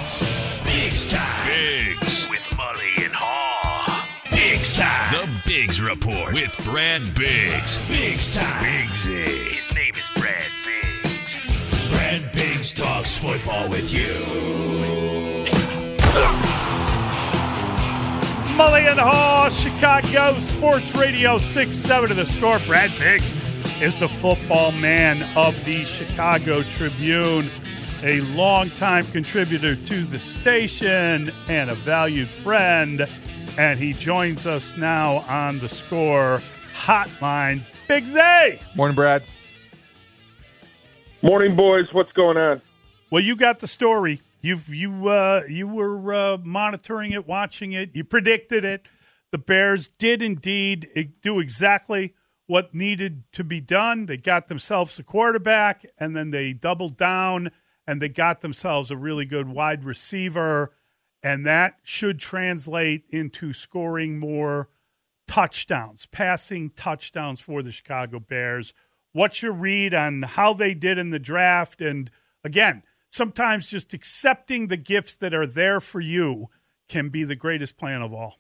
Biggs time. Biggs with Mully and Haw. Biggs time. The Biggs Report with Brad Biggs. Biggs time. Biggsy. His name is Brad Biggs. Brad Biggs talks football with you. Mully and Haw, Chicago Sports Radio 6-7 to the score. Brad Biggs is the football man of the Chicago Tribune, a longtime contributor to the station and a valued friend, and he joins us now on the Score Hotline. Biggsy! Morning, Brad. Morning, boys. What's going on? Well, you got the story. You were monitoring it, watching it. You predicted it. The Bears did indeed do exactly what needed to be done. They got themselves a quarterback, and then they doubled down, and they got themselves a really good wide receiver, and that should translate into scoring more touchdowns, passing touchdowns for the Chicago Bears. What's your read on how they did in the draft? And, again, sometimes just accepting the gifts that are there for you can be the greatest plan of all.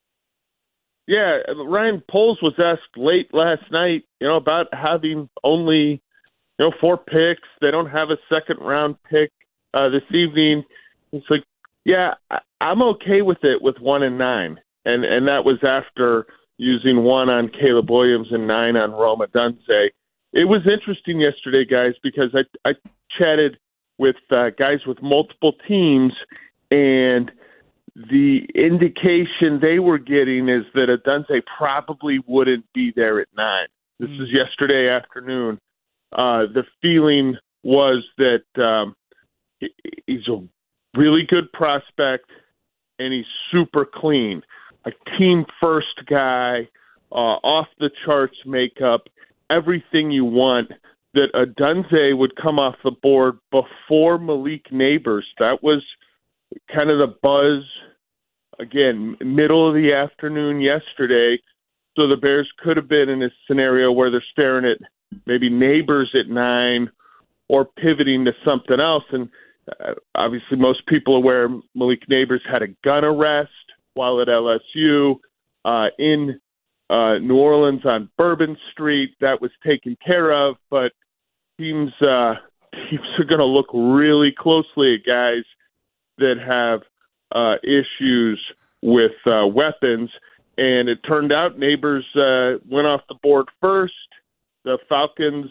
Yeah, Ryan Poles was asked late last night, about having only, 4 picks. They don't have a second-round pick this evening. It's like, yeah, I'm okay with it with 1 and 9. And that was after using 1 on Caleb Williams and 9 on Rome Odunze. It was interesting yesterday, guys, because I chatted with guys with multiple teams, and the indication they were getting is that Odunze probably wouldn't be there at 9. This is yesterday afternoon. The feeling was that he's a really good prospect, and he's super clean. A team-first guy, off-the-charts makeup, everything you want, that Odunze would come off the board before Malik Neighbors. That was kind of the buzz, again, middle of the afternoon yesterday. So the Bears could have been in a scenario where they're staring at maybe Neighbors at 9 or pivoting to something else. And obviously most people are aware Malik Neighbors had a gun arrest while at LSU in New Orleans on Bourbon Street. That was taken care of, but teams are going to look really closely at guys that have issues with weapons. And it turned out Neighbors went off the board first. The Falcons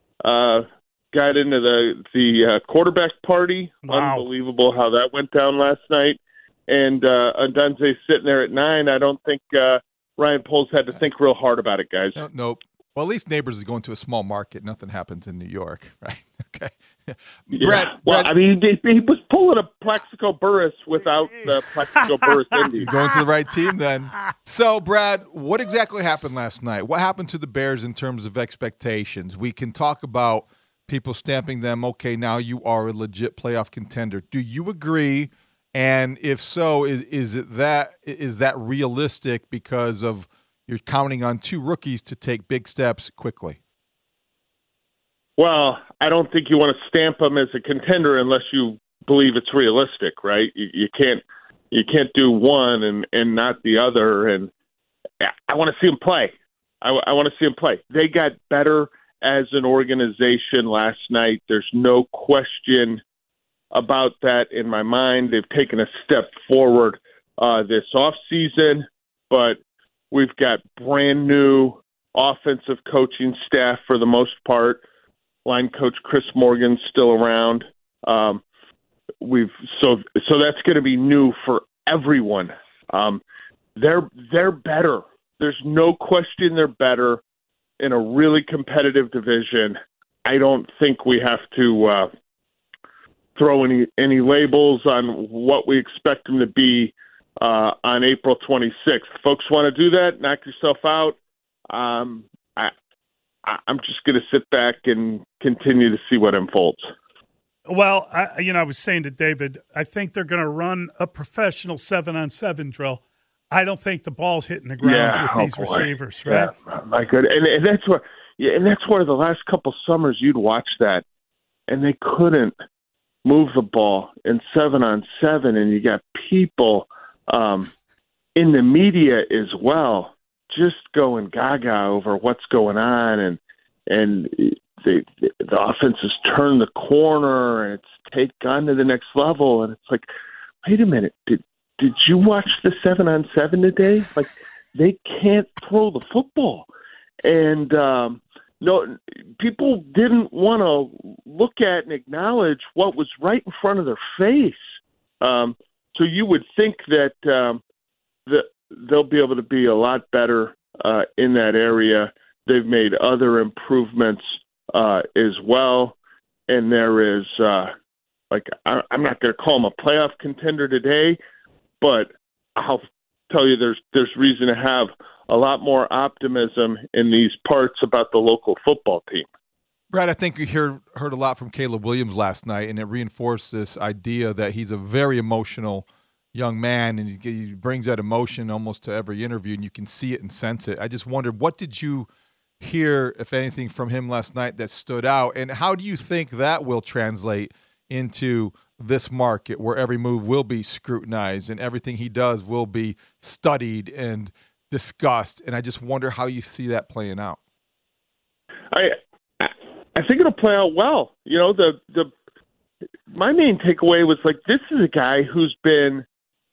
got into the quarterback party. Wow. Unbelievable how that went down last night. And Odunze sitting there at 9. I don't think Ryan Poles had to think real hard about it, guys. Nope. Well, at least Neighbors is going to a small market. Nothing happens in New York, right? Okay. Brad, I mean, he was pulling a Plaxico Burress without the Plaxico Burress Indy. He's going to the right team then. So, Brad, what exactly happened last night? What happened to the Bears in terms of expectations? We can talk about people stamping them, okay, now you are a legit playoff contender. Do you agree? And if so, is that realistic because of you're counting on 2 rookies to take big steps quickly? Well, I don't think you want to stamp them as a contender unless you believe it's realistic, right? You can't do one and not the other. And I want to see them play. I want to see them play. They got better as an organization last night. There's no question about that in my mind. They've taken a step forward this offseason, but we've got brand new offensive coaching staff for the most part. Line coach Chris Morgan's still around. So that's going to be new for everyone. They're better. There's no question they're better in a really competitive division. I don't think we have to throw any labels on what we expect them to be on April 26th. Folks want to do that, knock yourself out. I'm just going to sit back and continue to see what unfolds. Well, I was saying to David, I think they're going to run a professional 7-on-7 drill. I don't think the ball's hitting the ground with these receivers, right? Yeah, my good. And that's where the last couple summers you'd watch that, and they couldn't move the ball in 7-on-7, and you got people in the media as well just going gaga over what's going on, and the offense has turned the corner and it's gone to the next level, and it's like, wait a minute, did you watch the 7-on-7 today? Like, they can't throw the football, and no, people didn't want to look at and acknowledge what was right in front of their face. So you would think that they'll be able to be a lot better in that area. They've made other improvements as well, and there is I'm not going to call them a playoff contender today, but I'll tell you there's reason to have a lot more optimism in these parts about the local football team. Brad, I think we heard a lot from Caleb Williams last night, and it reinforced this idea that he's a very emotional young man, and he brings that emotion almost to every interview, and you can see it and sense it. I just wondered, what did you hear, if anything, from him last night that stood out, and how do you think that will translate into this market where every move will be scrutinized and everything he does will be studied and discussed? And I just wonder how you see that playing out. I think it'll play out well. You know, my main takeaway was like, this is a guy who's been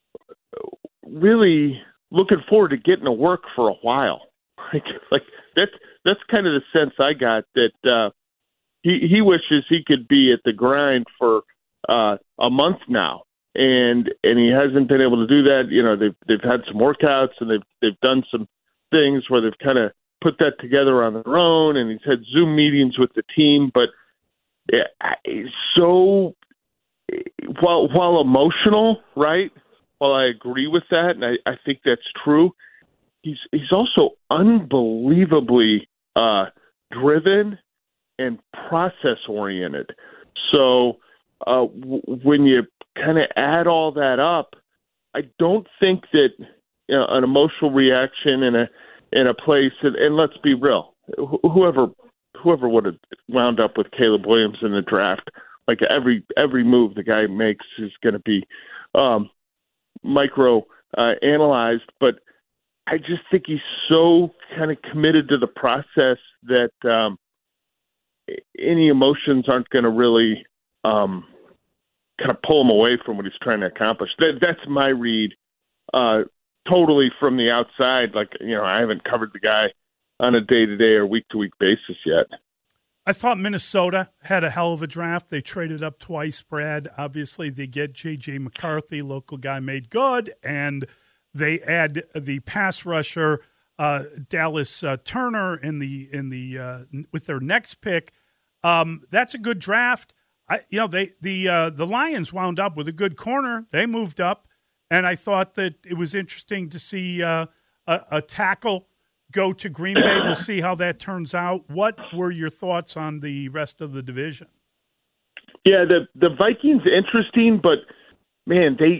really looking forward to getting to work for a while. Like that's kind of the sense I got, that he wishes he could be at the grind for a month now, and he hasn't been able to do that. You know, they've had some workouts and they've done some things where they've kind of put that together on their own, and he's had Zoom meetings with the team. But so while emotional, right? While I agree with that, and I think that's true, he's also unbelievably driven and process oriented. So when you kind of add all that up, I don't think that an emotional reaction in a place, and let's be real, whoever would have wound up with Caleb Williams in the draft, like every move the guy makes is going to be micro analyzed, but I just think he's so kind of committed to the process that any emotions aren't going to really kind of pull him away from what he's trying to accomplish. That's my read, totally from the outside. Like, you know, I haven't covered the guy on a day-to-day or week-to-week basis yet. I thought Minnesota had a hell of a draft. They traded up twice, Brad. Obviously, they get J.J. McCarthy, local guy made good, and they add the pass rusher Dallas Turner in the with their next pick. That's a good draft. The Lions wound up with a good corner. They moved up, and I thought that it was interesting to see a tackle go to Green Bay. We'll see how that turns out. What were your thoughts on the rest of the division? Yeah, the Vikings interesting, but man, they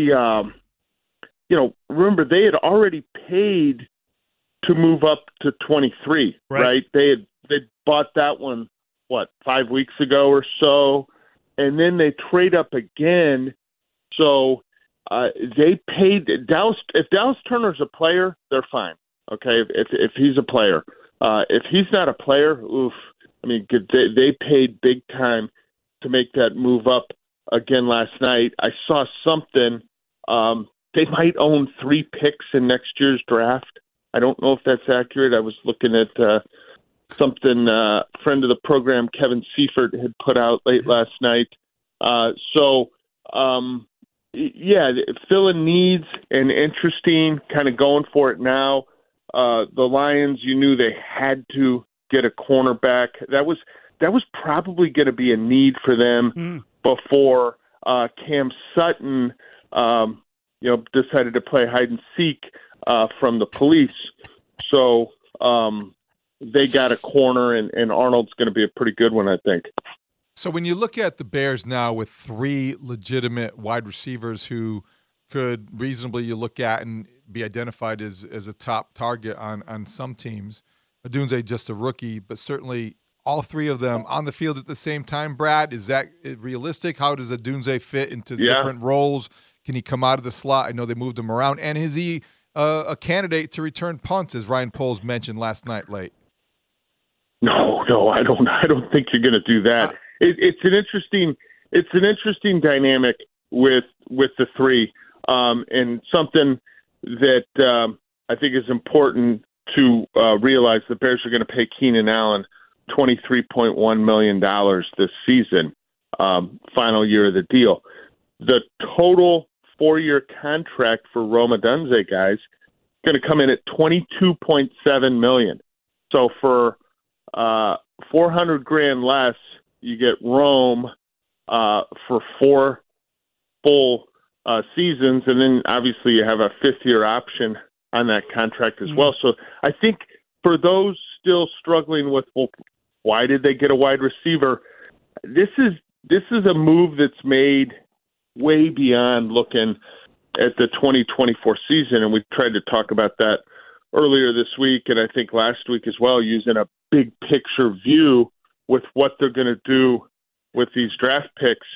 remember they had already paid to move up to 23, right? They bought that one 5 weeks ago or so, and then they trade up again. So they paid Dallas. If Dallas Turner's a player, they're fine. Okay, if he's a player, if he's not a player, oof. I mean, they paid big time to make that move up again last night. I saw something. They might own 3 picks in next year's draft. I don't know if that's accurate. I was looking at something friend of the program, Kevin Seifert, had put out late last night. Filling needs and interesting, kind of going for it now. The Lions, you knew they had to get a cornerback. That was probably going to be a need for them before Cam Sutton, decided to play hide and seek from the police. So they got a corner, and Arnold's going to be a pretty good one, I think. So when you look at the Bears now with 3 legitimate wide receivers who could reasonably you look at and be identified as a top target on some teams, Odunze just a rookie, but certainly all three of them on the field at the same time, Brad? Is that realistic? How does Odunze fit into different roles? Can he come out of the slot? I know they moved him around. And is he a candidate to return punts, as Ryan Poles mentioned last night late? No, I don't think you're going to do that. It's an interesting dynamic with the three, and something that I think is important to realize. The Bears are going to pay Keenan Allen $23.1 million this season, final year of the deal. The total 4-year contract for Rome Odunze, guys, going to come in at $22.7 million. So for $400,000 less, you get Rome for 4 full seasons, and then obviously you have a 5th-year option on that contract as well. So I think for those still struggling with, well, why did they get a wide receiver? This is a move that's made way beyond looking at the 2024 season, and we tried to talk about that earlier this week, and I think last week as well, using a big picture view with what they're going to do with these draft picks.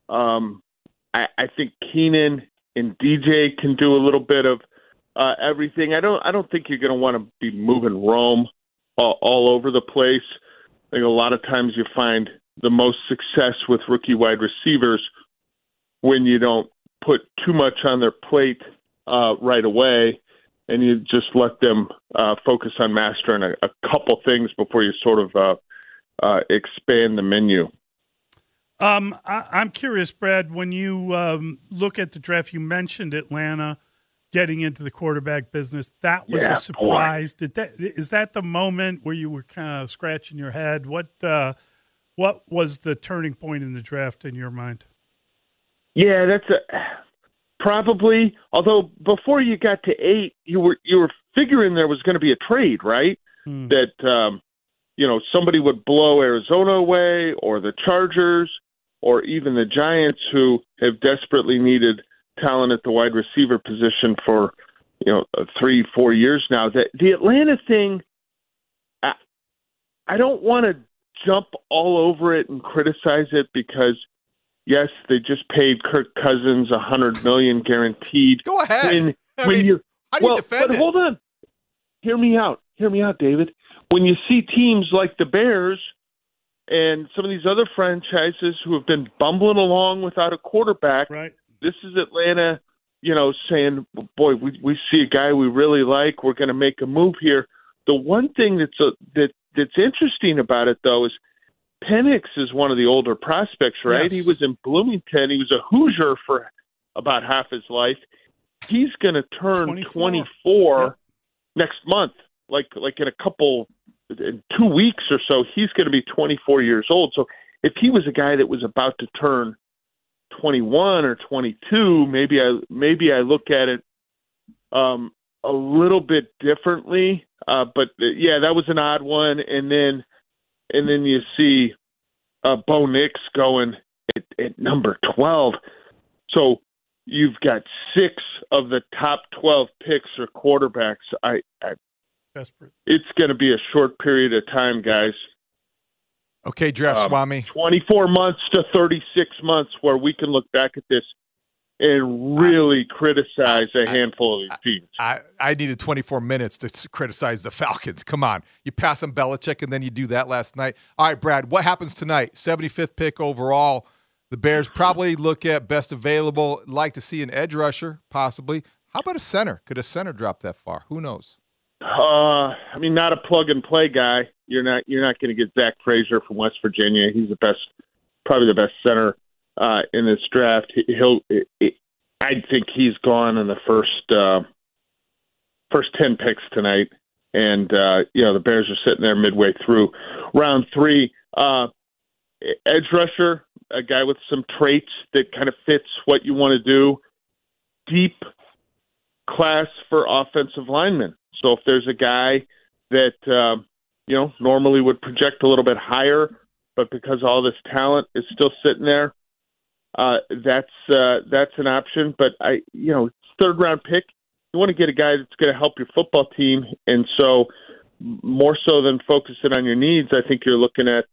I think Keenan and DJ can do a little bit of everything. I don't think you're going to want to be moving Rome all over the place. I think a lot of times you find the most success with rookie wide receivers when you don't put too much on their plate right away, and you just let them focus on mastering a couple things before you sort of expand the menu. I'm curious, Brad, when you look at the draft, you mentioned Atlanta getting into the quarterback business. That was a surprise. Is that the moment where you were kind of scratching your head? What was the turning point in the draft in your mind? Yeah, that's probably. Although before you got to 8, you were figuring there was going to be a trade, right? That somebody would blow Arizona away, or the Chargers, or even the Giants, who have desperately needed talent at the wide receiver position for 3-4 years now. The Atlanta thing, I don't want to jump all over it and criticize it, because yes, they just paid Kirk Cousins $100 million guaranteed. Go ahead. How do you defend it? Hold on. Hear me out, David. When you see teams like the Bears and some of these other franchises who have been bumbling along without a quarterback, right? This is Atlanta, saying, boy, we see a guy we really like. We're going to make a move here. The one thing that's interesting about it, though, is Penix is one of the older prospects, right? Yes. He was in Bloomington. He was a Hoosier for about half his life. He's going to turn 24 next month, like in 2 weeks or so. He's going to be 24 years old. So if he was a guy that was about to turn 21 or 22, maybe I look at it a little bit differently. But that was an odd one. And then you see Bo Nix going at number 12. So you've got 6 of the top 12 picks are quarterbacks. Desperate. It's going to be a short period of time, guys. Okay, Draft Swami. 24 months to 36 months where we can look back at this and really criticize a handful of these teams. I needed 24 minutes to criticize the Falcons. Come on. You pass on Belichick, and then you do that last night. All right, Brad, what happens tonight? 75th pick overall. The Bears probably look at best available. Like to see an edge rusher, possibly. How about a center? Could a center drop that far? Who knows? Not a plug-and-play guy. You're not going to get Zach Frazier from West Virginia. He's probably the best center in this draft. I think he's gone in the first 10 picks tonight, and the Bears are sitting there midway through round 3. Edge rusher, a guy with some traits that kind of fits what you want to do. Deep class for offensive linemen. So if there's a guy that normally would project a little bit higher, but because all this talent is still sitting there, that's an option. But third round pick, you want to get a guy that's going to help your football team, and so more so than focusing on your needs, I think you're looking at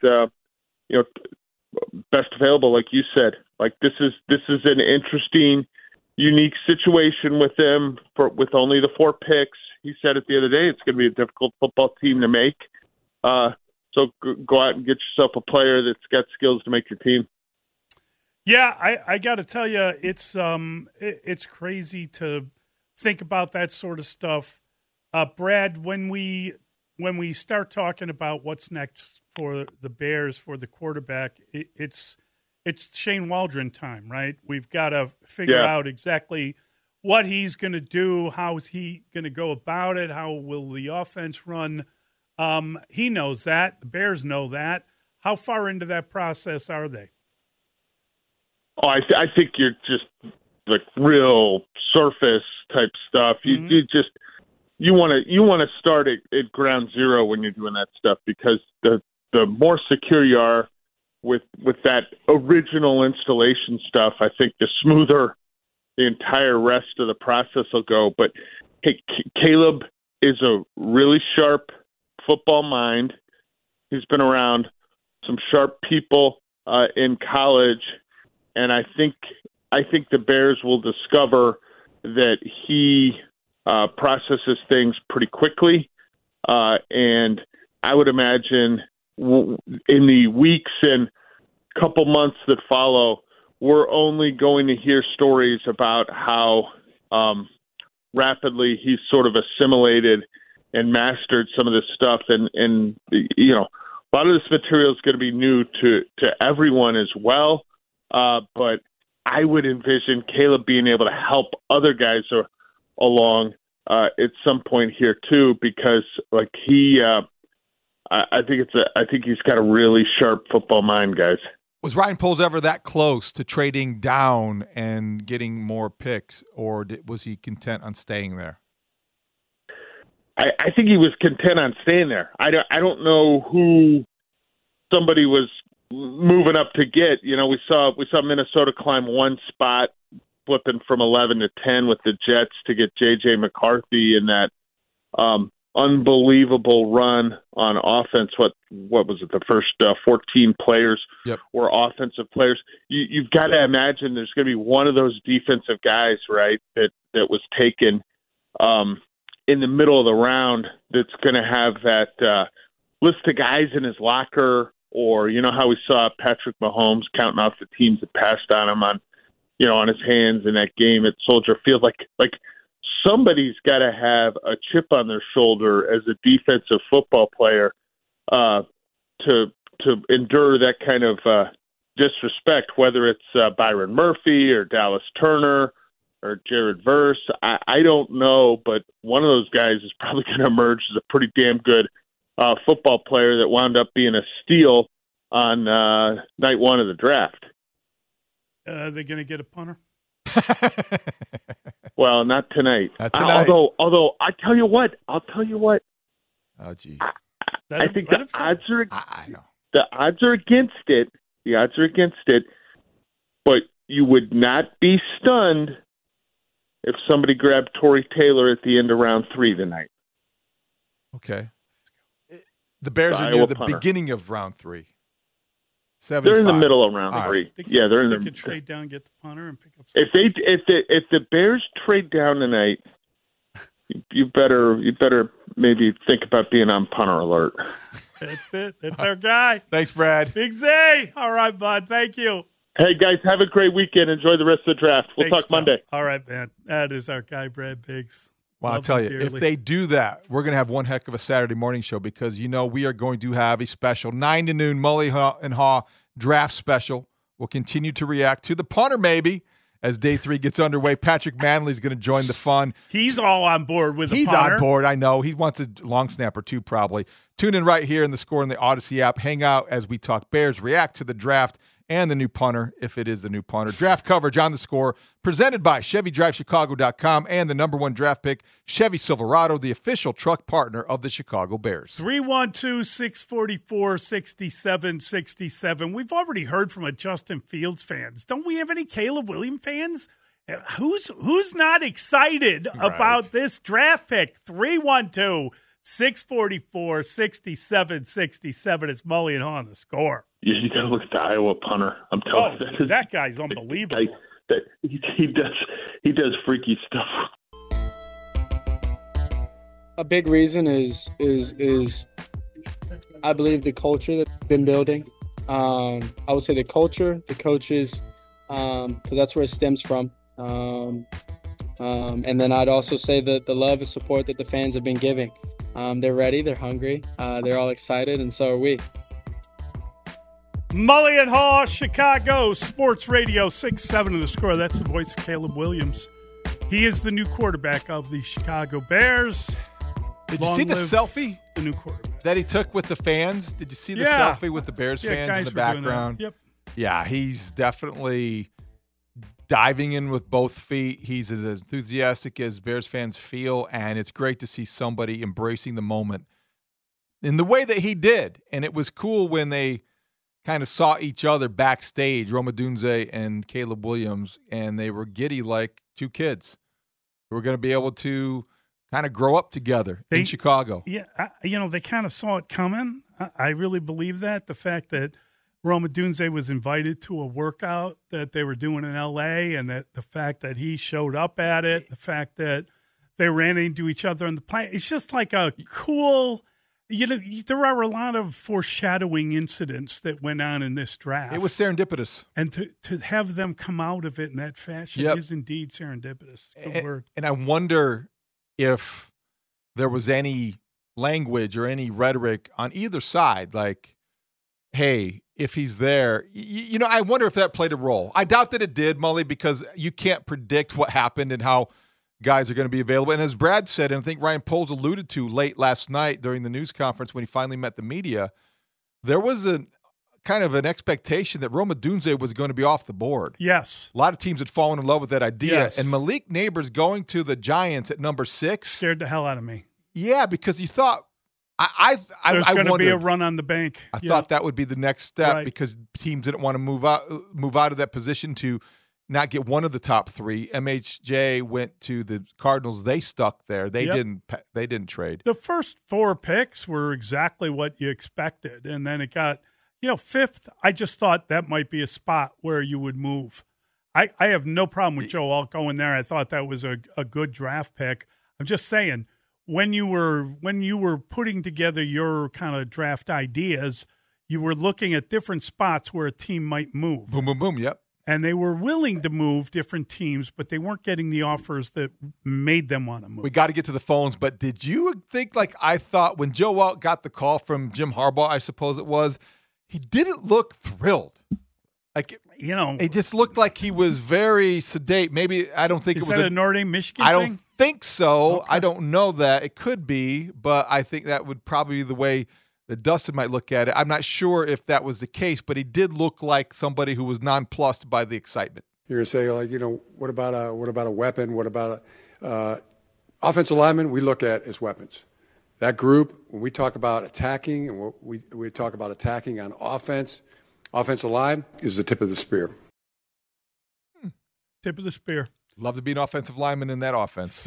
best available, like you said. Like this is an interesting, unique situation with them with only the 4 picks. He said it the other day. It's going to be a difficult football team to make. So go out and get yourself a player that's got skills to make your team. Yeah, I got to tell you, it's crazy to think about that sort of stuff. Brad, when we start talking about what's next for the Bears for the quarterback, it's Shane Waldron time, right? We've got to figure out exactly what he's going to do, how is he going to go about it, how will the offense run. He knows that. The Bears know that. How far into that process are they? Oh, I think you're just like real surface type stuff. You want to start at ground zero when you're doing that stuff, because the more secure you are with that original installation stuff, I think the smoother the entire rest of the process will go. But hey, Caleb is a really sharp football mind. He's been around some sharp people in college, and I think the Bears will discover that he processes things pretty quickly, and I would imagine in the weeks and couple months that follow, we're only going to hear stories about how rapidly he's sort of assimilated and mastered some of this stuff, and a lot of this material is going to be new to everyone as well. But I would envision Caleb being able to help other guys along at some point here too, because like I think he's got a really sharp football mind, guys. Was Ryan Poles ever that close to trading down and getting more picks, or was he content on staying there? I think he was content on staying there. I don't know who somebody was moving up to get. We saw Minnesota climb one spot, flipping from 11 to 10 with the Jets to get J.J. McCarthy in that unbelievable run on offense. What was it? The first 14 players were offensive players. You've got to imagine there's going to be one of those defensive guys, right, that was taken in the middle of the round that's going to have that list of guys in his locker, or how we saw Patrick Mahomes counting off the teams that passed on him on his hands in that game at Soldier Field. Like somebody's got to have a chip on their shoulder as a defensive football player to endure that kind of disrespect, whether it's Byron Murphy or Dallas Turner or Jared Verse. I don't know, but one of those guys is probably going to emerge as a pretty damn good football player that wound up being a steal on night one of the draft. Are they going to get a punter? Well, not tonight. Although I'll tell you what. Oh, geez. I think the odds are against it. The odds are against it. But you would not be stunned if somebody grabbed Torrey Taylor at the end of round 3 tonight. Okay. The Bears are near the beginning of round 3. 75. They're in the middle of round 3. They're in. They could trade down, get the punter, and pick up. If the Bears trade down tonight, you better maybe think about being on punter alert. That's it. That's our guy. Thanks, Brad. Big Z. All right, bud. Thank you. Hey, guys, have a great weekend. Enjoy the rest of the draft. We'll talk Monday. All right, man. That is our guy, Brad Biggs. Well, I'll tell you, if they do that, we're going to have one heck of a Saturday morning show, because, we are going to have a special 9 to noon Mully and Haw draft special. We'll continue to react to the punter maybe as day 3 gets underway. Patrick Manley's going to join the fun. He's all on board with the punter. He's on board, I know. He wants a long snapper too, probably. Tune in right here in the Score in the Odyssey app. Hang out as we talk Bears, react to the draft and the new punter, if it is the new punter. Draft coverage on the Score, presented by ChevyDriveChicago.com and the #1 draft pick, Chevy Silverado, the official truck partner of the Chicago Bears. 312-644-6767. We've already heard from a Justin Fields fans. Don't we have any Caleb Williams fans? Who's not excited about this draft pick? 312 644, 67-67. It's Mully and Haw on the score. You got to look at the Iowa punter. I'm telling you, that guy's unbelievable. He does freaky stuff. A big reason is I believe the culture that we've been building. I would say the culture, the coaches, because that's where it stems from. And then I'd also say that the love and support that the fans have been giving. They're ready, they're hungry, they're all excited, and so are we. Mully and Haw, Chicago Sports Radio 6-7 of the score. That's the voice of Caleb Williams. He is the new quarterback of the Chicago Bears. Did you see the selfie? The new quarterback that he took with the fans? Did you see the selfie with the Bears fans in the background? Yep. Yeah, he's definitely diving in with both feet. He's as enthusiastic as Bears fans feel, and it's great to see somebody embracing the moment in the way that he did. And it was cool when they kind of saw each other backstage, Rome Odunze and Caleb Williams, and they were giddy like two kids who were going to be able to kind of grow up together in Chicago. Yeah, they kind of saw it coming. I really believe that. The fact that Rome Odunze was invited to a workout that they were doing in L.A., and that the fact that he showed up at it, the fact that they ran into each other in the plane, it's just like a cool – there are a lot of foreshadowing incidents that went on in this draft. It was serendipitous. And to have them come out of it in that fashion is indeed serendipitous. Good word. And I wonder if there was any language or any rhetoric on either side, like, hey, if he's there, I wonder if that played a role. I doubt that it did, Mully, because you can't predict what happened and how guys are going to be available. And as Brad said, and I think Ryan Poles alluded to late last night during the news conference when he finally met the media, there was a kind of an expectation that Rome Odunze was going to be off the board. Yes. A lot of teams had fallen in love with that idea. Yes. And Malik Neighbors going to the Giants at number 6 scared the hell out of me. Yeah, because you thought there's going to be a run on the bank. I thought that would be the next step because teams didn't want to move out of that position to not get one of the top 3. MHJ went to the Cardinals. They stuck there. They didn't trade. The first 4 picks were exactly what you expected, and then it got 5th. I just thought that might be a spot where you would move. I have no problem with Joe Alt going there. I thought that was a good draft pick. I'm just saying when you were putting together your kind of draft ideas, you were looking at different spots where a team might move. Boom, boom, boom. Yep. And they were willing to move different teams, but they weren't getting the offers that made them want to move. We got to get to the phones, but did you think like I thought when Joe Alt got the call from Jim Harbaugh, I suppose it was, he didn't look thrilled. Like, it just looked like he was very sedate. Maybe I don't think it was a Notre Dame, Michigan I thing? don't think so. Okay. I don't know that. It could be, but I think that would probably be the way that Dustin might look at it. I'm not sure if that was the case, but he did look like somebody who was nonplussed by the excitement. You're going to say, what about a weapon? What about offensive linemen? We look at as weapons. That group, when we talk about attacking and we talk about attacking on offense, offensive line is the tip of the spear. Tip of the spear. Love to be an offensive lineman in that offense.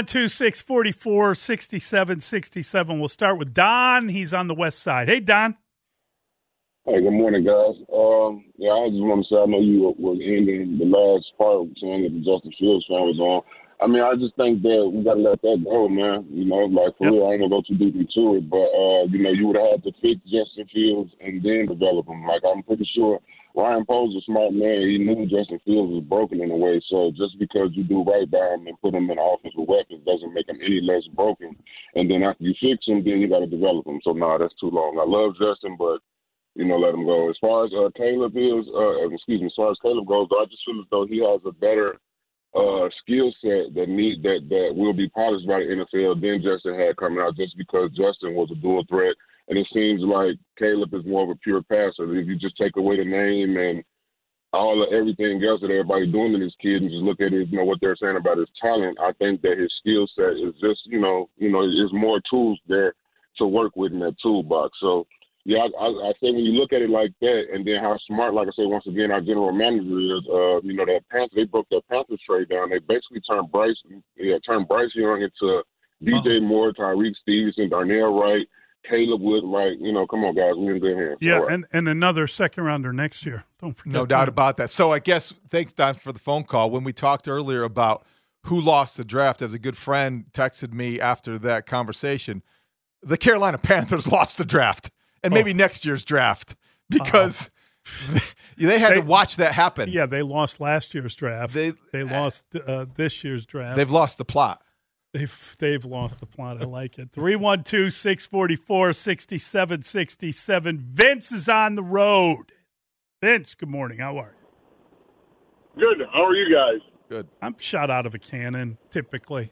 312-644-6767. We'll start with Don. He's on the west side. Hey, Don. Hey, good morning, guys. I just want to say I know you were ending the last part saying that the Justin Fields fan was on. I mean, I just think that we got to let that go, man. For real, I don't want to go too deep into it, but, you would have had to fix Justin Fields and then develop him. Like, I'm pretty sure Ryan Poles is a smart man. He knew Justin Fields was broken in a way. So just because you do right by him and put him in offensive weapons doesn't make him any less broken. And then after you fix him, then you got to develop him. So, that's too long. I love Justin, but, let him go. As far as Caleb goes, though, I just feel as though he has a better skill set that will be polished by the NFL than Justin had coming out, just because Justin was a dual threat, and it seems like Caleb is more of a pure passer. If you just take away the name and everything else that everybody doing to this kid and just look at it, what they're saying about his talent, I think that his skill set is just, there's more tools there to work with in that toolbox. So. Yeah, I say when you look at it like that, and then how smart, like I say, once again, our general manager is, that Panthers, they broke that Panthers trade down. They basically turned Bryce Young into DJ Moore, Tyreek Stevenson, Darnell Wright, Caleb Woodwright. Come on, guys. We're in good hands. Yeah, right. and another second-rounder next year. Don't forget. No doubt about that. So I guess, thanks, Don, for the phone call. When we talked earlier about who lost the draft, as a good friend texted me after that conversation, the Carolina Panthers lost the draft, and maybe next year's draft, because they had to watch that happen. Yeah, they lost last year's draft. They lost this year's draft. They've lost the plot. They've lost the plot. I like it. 312-644-6767. Vince is on the road. Vince, good morning. How are you? Good. How are you guys? Good. I'm shot out of a cannon, typically.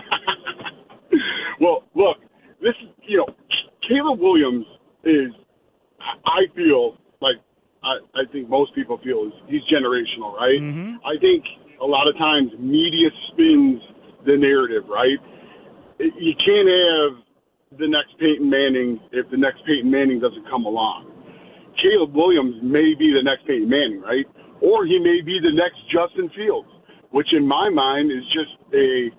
Well, look, this is, Caleb Williams is, I feel like, I think most people feel he's generational, right? Mm-hmm. I think a lot of times media spins the narrative, right? You can't have the next Peyton Manning if the next Peyton Manning doesn't come along. Caleb Williams may be the next Peyton Manning, right? Or he may be the next Justin Fields, which in my mind is just a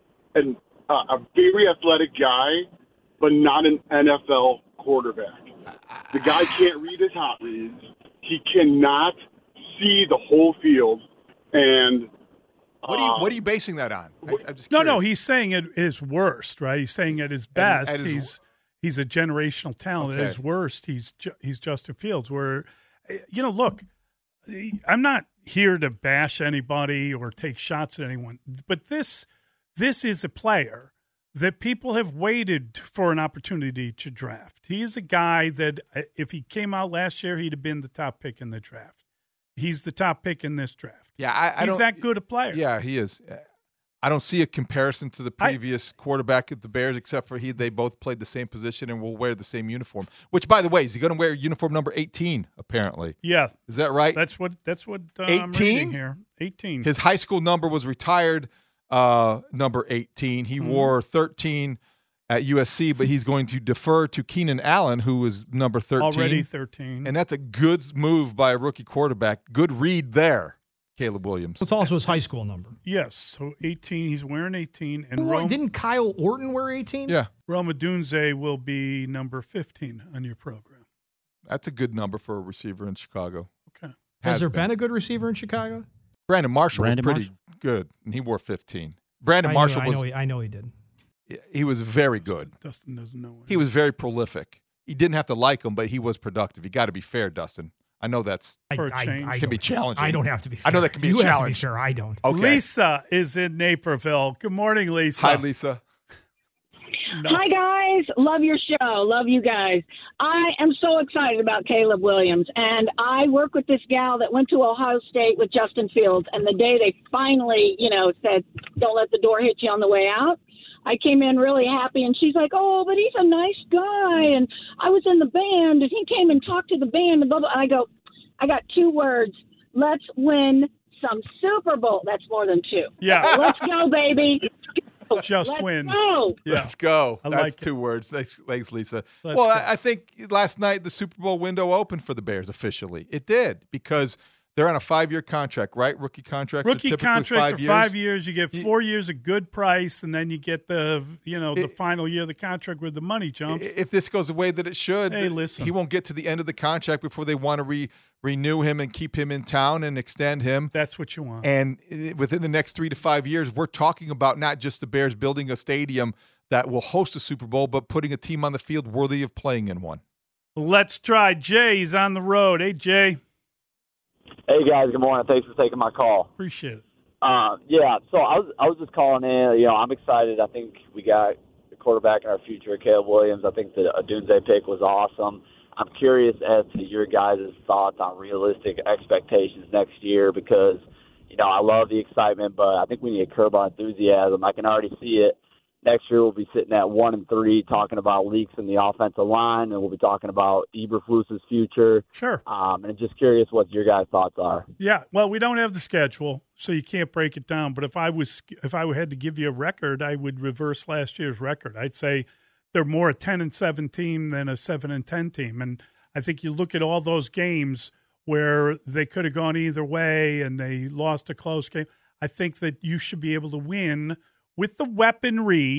very athletic guy, but not an NFL quarterback. The guy can't read his hot reads. He cannot see the whole field. And what are you basing that on? I'm just No, curious. he's saying at his worst, right? He's saying at his best, he's a generational talent. Okay. At his worst, he's Justin Fields. Where, look, I'm not here to bash anybody or take shots at anyone, but this is a player that people have waited for an opportunity to draft. He is a guy that if he came out last year, he'd have been the top pick in the draft. He's the top pick in this draft. Yeah, he's that good a player. Yeah, he is. I don't see a comparison to the previous quarterback at the Bears, except for they both played the same position and will wear the same uniform. Which, by the way, is he going to wear uniform number 18? Apparently, yeah. Is that right? That's what 18 I'm reading here. 18. His high school number was retired. Number 18. He wore 13 at USC, but he's going to defer to Keenan Allen, who is number 13. Already 13. And that's a good move by a rookie quarterback. Good read there, Caleb Williams. It's also his high school number. Yes, so 18. He's wearing 18. And Didn't Kyle Orton wear 18? Yeah. Rome Odunze will be number 15 on your program. That's a good number for a receiver in Chicago. Okay. Has there been a good receiver in Chicago? Brandon Marshall was pretty good, and he wore 15. Brandon Marshall I know he did. He was very good. Dustin doesn't know. He was very prolific. You didn't have to like him, but he was productive. You got to be fair, Dustin. I know that's can be challenging. I don't have to be fair. I know that can be a challenge. Have to be fair. I don't. Okay. Lisa is in Naperville. Good morning, Lisa. Hi, Lisa. No. Hi, guys. Love your show. Love you guys. I am so excited about Caleb Williams. And I work with this gal that went to Ohio State with Justin Fields. And the day they finally, said, don't let the door hit you on the way out, I came in really happy. And she's like, oh, but he's a nice guy. And I was in the band. And he came and talked to the band. And blah, blah. And I go, I got 2 words. Let's win some Super Bowl. That's more than 2. Yeah. Let's go, baby. Just win. Go. Yeah. Let's go. I That's like 2 words. Thanks, Lisa. Let's well, go. I think last night the Super Bowl window opened for the Bears officially. It did, because they're on a 5-year contract, right? Rookie contracts. Rookie contracts are 5 years. You get 4 years a good price, and then you get the final year of the contract where the money jumps. If this goes the way that it should, hey, listen, he won't get to the end of the contract before they want to renew him and keep him in town and extend him. That's what you want. And within the next 3 to 5 years, we're talking about not just the Bears building a stadium that will host a Super Bowl, but putting a team on the field worthy of playing in one. Let's try Jay's on the road. Hey, Jay. Hey, guys. Good morning. Thanks for taking my call. Appreciate it. Yeah, so I was just calling in. I'm excited. I think we got the quarterback in our future, Caleb Williams. I think the Odunze pick was awesome. I'm curious as to your guys' thoughts on realistic expectations next year, because, I love the excitement, but I think we need to curb our enthusiasm. I can already see it. Next year we'll be sitting at 1-3 talking about leaks in the offensive line, and we'll be talking about Eberflus's future. Sure. And just curious what your guys' thoughts are. Yeah, well, we don't have the schedule, so you can't break it down. But if I had to give you a record, I would reverse last year's record. I'd say they're more a 10-7 team than a 7-10 team. And I think you look at all those games where they could have gone either way and they lost a close game. I think that you should be able to win with the weaponry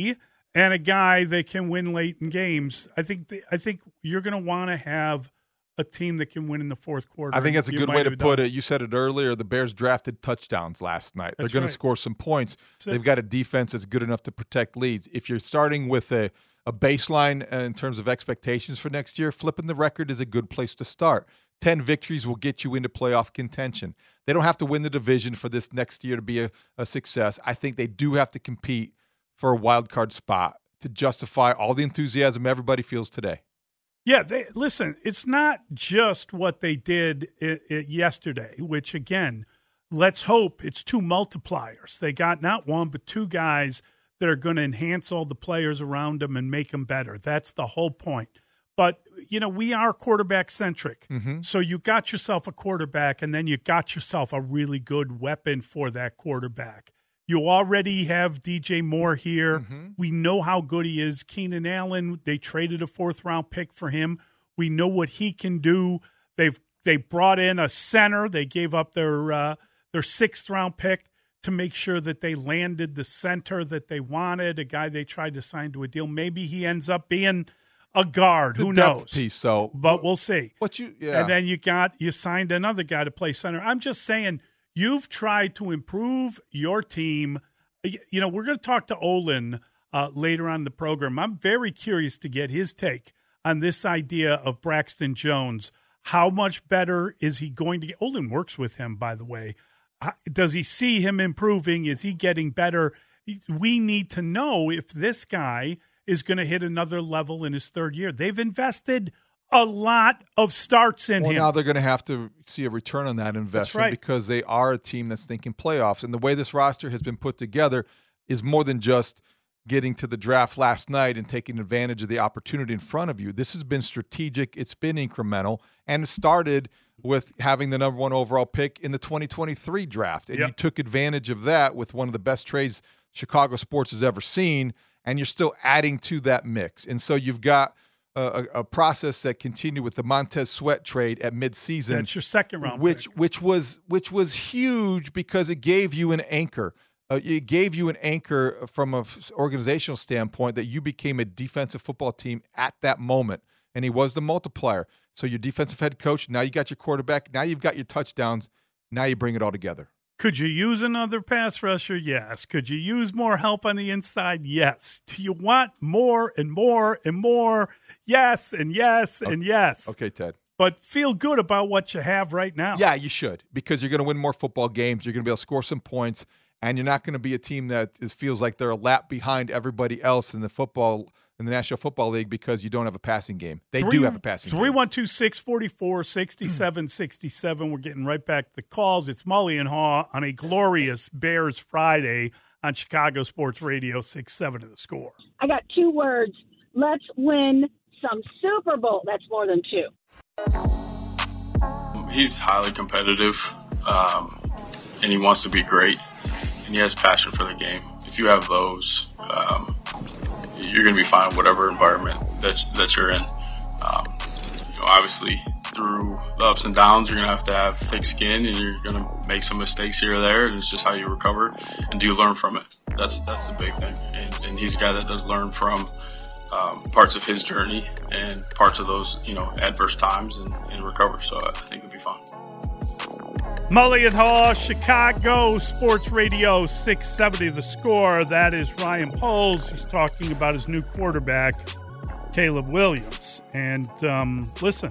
and a guy that can win late in games, I think you're going to want to have a team that can win in the fourth quarter. I think that's a good way to put it. You said it earlier. The Bears drafted touchdowns last night. They're going to score some points. They've got a defense that's good enough to protect leads. If you're starting with a baseline in terms of expectations for next year, flipping the record is a good place to start. 10 victories will get you into playoff contention. They don't have to win the division for this next year to be a success. I think they do have to compete for a wild card spot to justify all the enthusiasm everybody feels today. Yeah, listen, it's not just what they did yesterday, which, again, let's hope it's two multipliers. They got not one but two guys that are going to enhance all the players around them and make them better. That's the whole point. But, we are quarterback-centric. Mm-hmm. So you got yourself a quarterback, and then you got yourself a really good weapon for that quarterback. You already have DJ Moore here. Mm-hmm. We know how good he is. Keenan Allen, they traded a fourth-round pick for him. We know what he can do. They brought in a center. They gave up their sixth-round pick to make sure that they landed the center that they wanted, a guy they tried to sign to a deal. Maybe he ends up being a guard. Who knows? Piece, so. But we'll see. Yeah. And then you signed another guy to play center. I'm just saying, you've tried to improve your team. We're going to talk to Olin later on in the program. I'm very curious to get his take on this idea of Braxton Jones. How much better is he going to get? Olin works with him, by the way. Does he see him improving? Is he getting better? We need to know if this guy is going to hit another level in his third year. They've invested a lot of starts in him. Now they're going to have to see a return on that investment because they are a team that's thinking playoffs. And the way this roster has been put together is more than just getting to the draft last night and taking advantage of the opportunity in front of you. This has been strategic. It's been incremental. And it started with having the number one overall pick in the 2023 draft. And you took advantage of that with one of the best trades Chicago sports has ever seen. And you're still adding to that mix. And so you've got a process that continued with the Montez Sweat trade at midseason. That's your second round pick. Which was huge because it gave you an anchor. It gave you an anchor from an organizational standpoint that you became a defensive football team at that moment. And he was the multiplier. So your defensive head coach, now you got your quarterback, now you've got your touchdowns, now you bring it all together. Could you use another pass rusher? Yes. Could you use more help on the inside? Yes. Do you want more and more and more? Yes and yes and yes. Okay, Ted. But feel good about what you have right now. Yeah, you should, because you're going to win more football games. You're going to be able to score some points, and you're not going to be a team that feels like they're a lap behind everybody else in the National Football League because you don't have a passing game. They do have a passing game. 312-644-6767. We're getting right back to the calls. It's Mully and Haw on a glorious Bears Friday on Chicago Sports Radio 670 The Score. I got 2 words. Let's win some Super Bowl. That's more than 2. He's highly competitive, and he wants to be great, and he has passion for the game. If you have those, you're going to be fine in whatever environment that you're in. Obviously, through the ups and downs, you're going to have thick skin, and you're going to make some mistakes here or there, and it's just how you recover, and do you learn from it? That's the big thing, and he's a guy that does learn from parts of his journey and parts of those adverse times and recover. So I think it'll be fun. Mully and Haw, Chicago Sports Radio 670 The Score. That is Ryan Poles. He's talking about his new quarterback, Caleb Williams. And listen,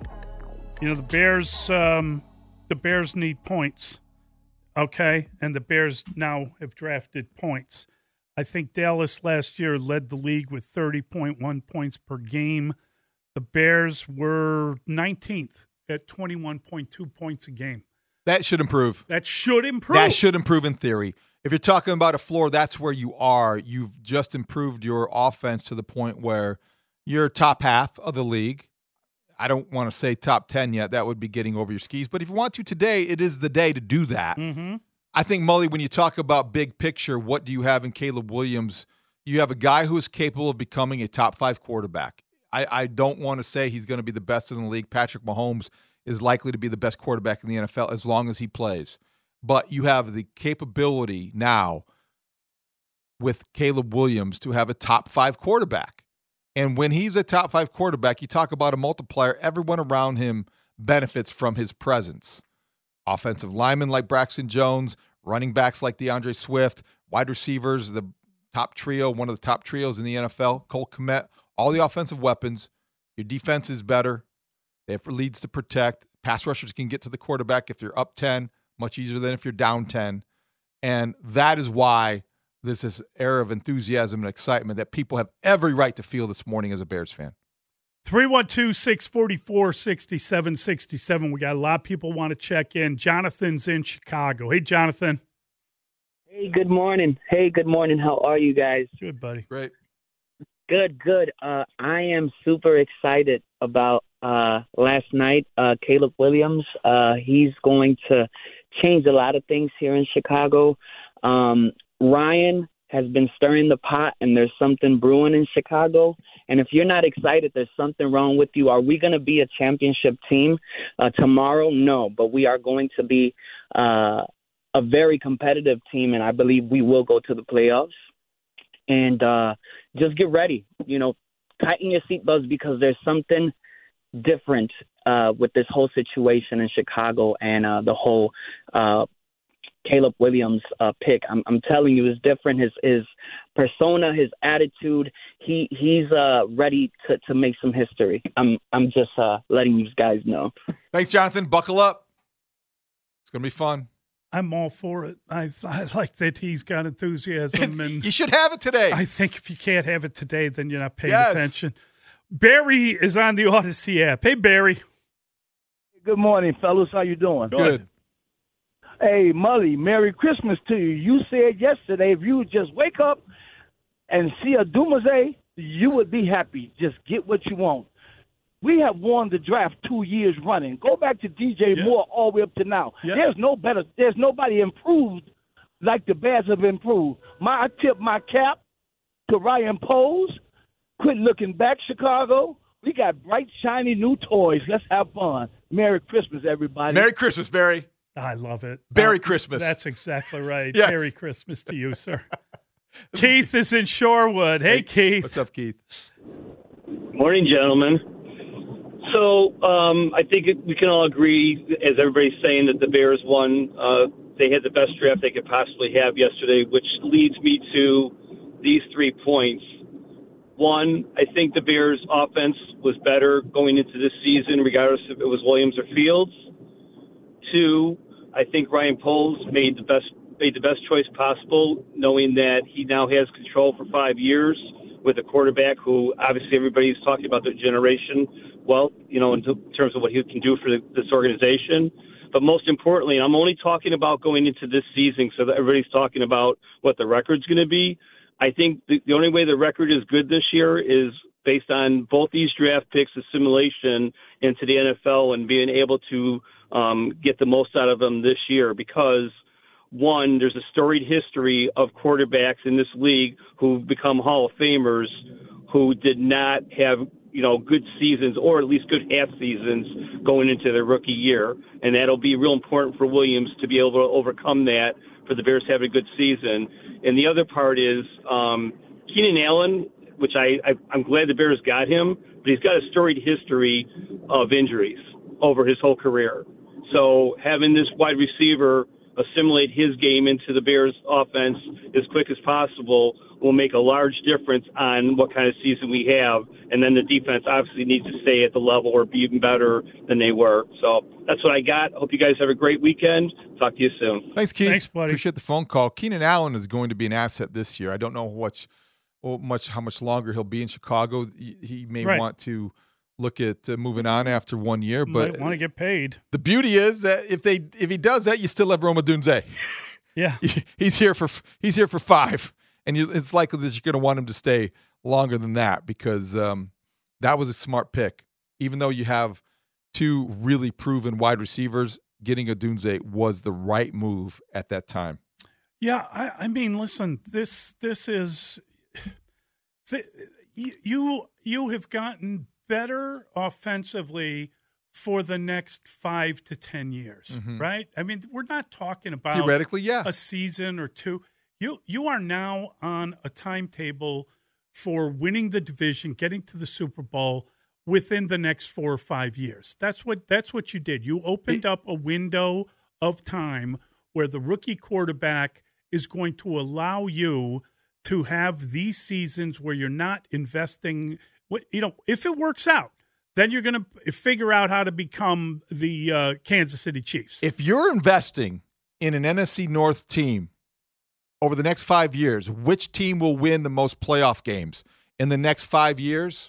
the Bears need points, okay? And the Bears now have drafted points. I think Dallas last year led the league with 30.1 points per game. The Bears were 19th at 21.2 points a game. That should improve. That should improve. That should improve in theory. If you're talking about a floor, that's where you are. You've just improved your offense to the point where you're top half of the league. I don't want to say top 10 yet. That would be getting over your skis. But if you want to today, it is the day to do that. Mm-hmm. I think, Mully, when you talk about big picture, what do you have in Caleb Williams? You have a guy who is capable of becoming a top 5 quarterback. I don't want to say he's going to be the best in the league. Patrick Mahomes is likely to be the best quarterback in the NFL as long as he plays. But you have the capability now with Caleb Williams to have a top 5 quarterback. And when he's a top 5 quarterback, you talk about a multiplier. Everyone around him benefits from his presence. Offensive linemen like Braxton Jones, running backs like DeAndre Swift, wide receivers, the top trio, one of the top trios in the NFL, Cole Kmet, all the offensive weapons. Your defense is better. They have leads to protect. Pass rushers can get to the quarterback if you're up 10, much easier than if you're down 10. And that is why this is era of enthusiasm and excitement that people have every right to feel this morning as a Bears fan. 312-644-6767. We got a lot of people want to check in. Jonathan's in Chicago. Hey, Jonathan. Hey, good morning. How are you guys? Good, buddy. Great. Good. I am super excited about last night. Caleb Williams, he's going to change a lot of things here in Chicago. Ryan has been stirring the pot, and there's something brewing in Chicago. And if you're not excited, there's something wrong with you. Are we going to be a championship team tomorrow? No, but we are going to be a very competitive team, and I believe we will go to the playoffs. And just get ready. Tighten your seatbelts because there's something different with this whole situation in Chicago and the whole Caleb Williams pick. I'm telling you, it's different. His persona, his attitude, he's ready to make some history. I'm just letting you guys know. Thanks, Jonathan. Buckle up. It's going to be fun. I'm all for it. I like that he's got enthusiasm. And you should have it today. I think if you can't have it today, then you're not paying attention. Barry is on the Odyssey app. Hey, Barry. Good morning, fellas. How you doing? Good. Hey, Mully, Merry Christmas to you. You said yesterday if you would just wake up and see a doomsday, you would be happy. Just get what you want. We have won the draft 2 years running. Go back to DJ Moore all the way up to now. There's nobody improved like the Bears have improved. I tip my cap to Ryan Poles. Quit looking back, Chicago. We got bright, shiny new toys. Let's have fun. Merry Christmas, everybody. Merry Christmas, Barry. I love it. Merry Christmas. That's exactly right. Yes. Merry Christmas to you, sir. Keith is in Shorewood. Hey, Keith. What's up, Keith? Morning, gentlemen. So I think we can all agree, as everybody's saying, that the Bears won. They had the best draft they could possibly have yesterday, which leads me to these 3 points. One, I think the Bears' offense was better going into this season, regardless if it was Williams or Fields. Two, I think Ryan Poles made the best choice possible, knowing that he now has control for 5 years with a quarterback who obviously everybody's talking about their generation. Well, in terms of what he can do for this organization. But most importantly, I'm only talking about going into this season so that everybody's talking about what the record's going to be. I think the only way the record is good this year is based on both these draft picks, assimilation into the NFL, and being able to get the most out of them this year. Because, one, there's a storied history of quarterbacks in this league who've become Hall of Famers who did not have good seasons, or at least good half seasons going into their rookie year. And that'll be real important for Williams to be able to overcome that, for the Bears having a good season. And the other part is Keenan Allen, which I'm glad the Bears got him, but he's got a storied history of injuries over his whole career. So having this wide receiver assimilate his game into the Bears offense as quick as possible will make a large difference on what kind of season we have. And then the defense obviously needs to stay at the level or be even better than they were. So that's what I got. Hope you guys have a great weekend. Talk to you soon. Thanks, Keith. Thanks, buddy. Appreciate the phone call. Keenan Allen is going to be an asset this year. I don't know how much longer he'll be in Chicago. He may want to look at moving on after 1 year, but might want to get paid. The beauty is that if he does that, you still have Rome Odunze. Yeah, he's here for 5, and it's likely that you're going to want him to stay longer than that, because that was a smart pick. Even though you have two really proven wide receivers, getting Odunze was the right move at that time. Yeah, I mean, listen, this is you have gotten better offensively for the next 5 to 10 years, right? I mean, we're not talking about theoretically, a season or two. You are now on a timetable for winning the division, getting to the Super Bowl within the next 4 or 5 years. That's what you did. You opened up a window of time where the rookie quarterback is going to allow you to have these seasons where you're not investing. If it works out, then you're going to figure out how to become the Kansas City Chiefs. If you're investing in an NFC North team over the next 5 years, which team will win the most playoff games in the next 5 years?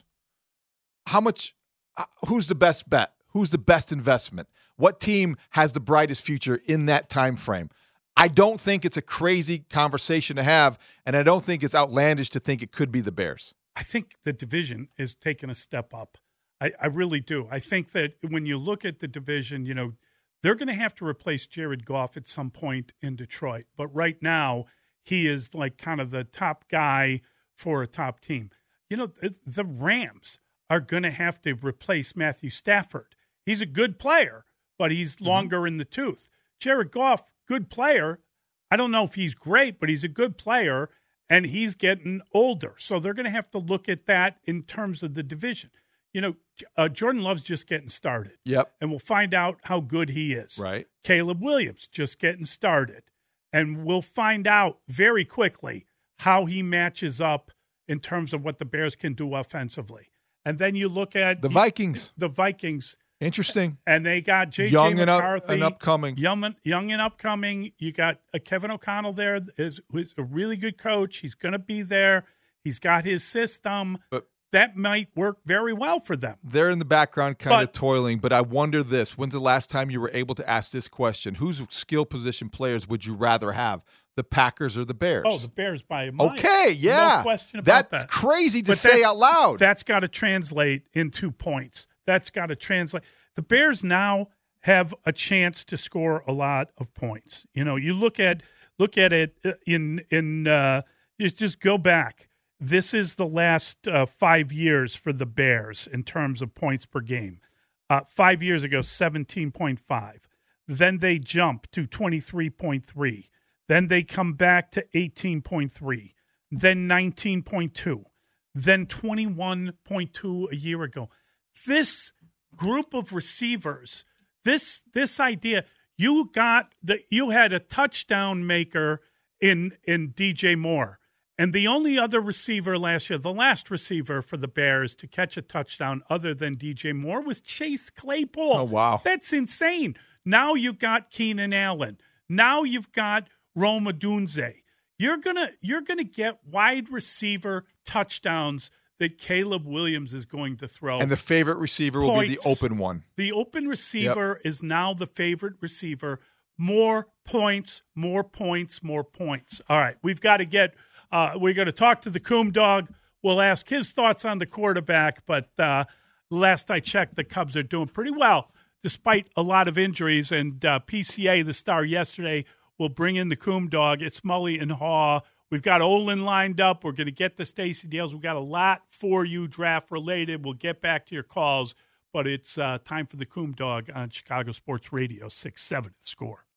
Who's the best bet? Who's the best investment? What team has the brightest future in that time frame? I don't think it's a crazy conversation to have, and I don't think it's outlandish to think it could be the Bears. I think the division is taking a step up. I really do. I think that when you look at the division, they're going to have to replace Jared Goff at some point in Detroit. But right now, he is like kind of the top guy for a top team. The Rams are going to have to replace Matthew Stafford. He's a good player, but he's longer in the tooth. Jared Goff, good player. I don't know if he's great, but he's a good player, and he's getting older. So they're going to have to look at that in terms of the division. Jordan Love's just getting started. Yep. And we'll find out how good he is. Right. Caleb Williams just getting started. And we'll find out very quickly how he matches up in terms of what the Bears can do offensively. And then you look at the Vikings. The Vikings. Interesting. And they got J.J. Young McCarthy. and upcoming. Young and upcoming. You got Kevin O'Connell there, who's a really good coach. He's going to be there. He's got his system. But that might work very well for them. They're in the background kind of toiling, but I wonder this. When's the last time you were able to ask this question? Whose skill position players would you rather have, the Packers or the Bears? Oh, the Bears by a mile. Okay, yeah. No question about that. That's crazy to say out loud. That's got to translate into points. That's got to translate. The Bears now have a chance to score a lot of points. You look at it in just go back. This is the last 5 years for the Bears in terms of points per game. 5 years ago, 17.5. Then they jump to 23.3. Then they come back to 18.3. Then 19.2. Then 21.2 a year ago. This group of receivers, this idea, you had a touchdown maker in DJ Moore. And the only other receiver last year, the last receiver for the Bears to catch a touchdown other than DJ Moore was Chase Claypool. Oh, wow. That's insane. Now you've got Keenan Allen. Now you've got Rome Odunze. You're gonna get wide receiver touchdowns that Caleb Williams is going to throw. And the favorite receiver will be the open one. The open receiver is now the favorite receiver. More points, more points, more points. All right, we've got to get we're going to talk to the Coom Dog. We'll ask his thoughts on the quarterback, but last I checked, the Cubs are doing pretty well despite a lot of injuries. And PCA, the star yesterday, will bring in the Coom Dog. It's Mully and Haw. We've got Olin lined up. We're going to get the Stacey Dales. We've got a lot for you draft-related. We'll get back to your calls, but it's time for the Coom Dog on Chicago Sports Radio 6-7 The Score.